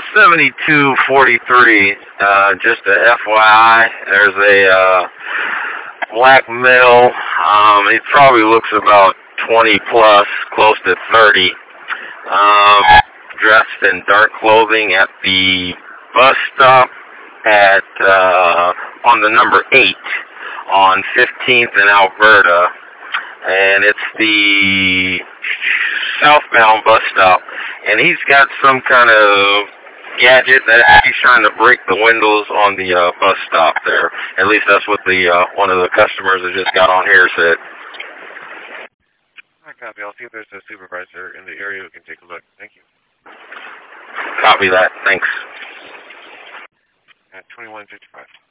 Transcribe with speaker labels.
Speaker 1: 7243. Just a FYI, there's a black male. He probably looks about 20 plus, close to 30. Dressed in dark clothing at the bus stop at on the number 8 on 15th in Alberta, and it's the southbound bus stop, and he's got some kind of gadget that he's trying to break the windows on the bus stop there. At least that's what the one of the customers that just got on here said.
Speaker 2: I copy. I'll see if there's a supervisor in the area who can take a look. Thank you.
Speaker 1: Copy that. Thanks.
Speaker 2: At 2155.